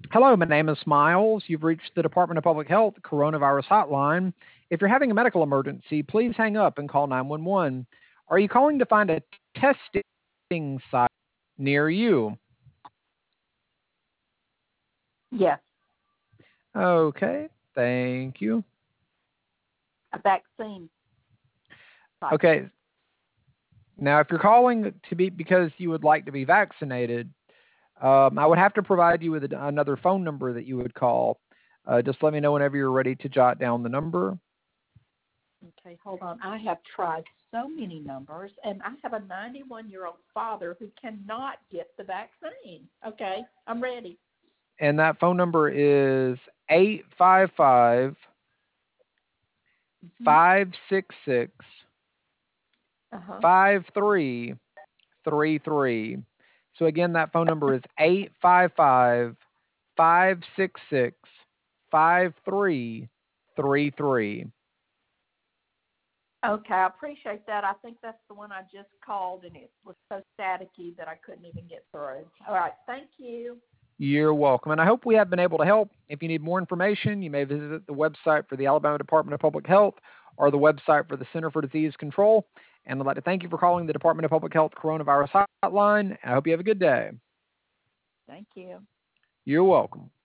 Hello, my name is Miles. You've reached the Department of Public Health Coronavirus Hotline. If you're having a medical emergency, please hang up and call 911. Are you calling to find a testing site near you? Yes, Okay, thank you. a vaccine site. Okay, now if you're calling to be because you would like to be vaccinated, I would have to provide you with another phone number that you would call. Just let me know whenever you're ready to jot down the number. Okay, hold on. I have tried so many numbers, and I have a 91-year-old father who cannot get the vaccine. Okay, I'm ready. And that phone number is 855 Mm-hmm. 566 Uh-huh. 5333. So again, that phone number is 855 566 5333. Okay, I appreciate that. I think that's the one I just called, and it was so staticky that I couldn't even get through. All right, thank you. You're welcome. And I hope we have been able to help. If you need more information, you may visit the website for the Alabama Department of Public Health or the website for the Center for Disease Control. And I'd like to thank you for calling the Department of Public Health Coronavirus Hotline. I hope you have a good day. Thank you. You're welcome.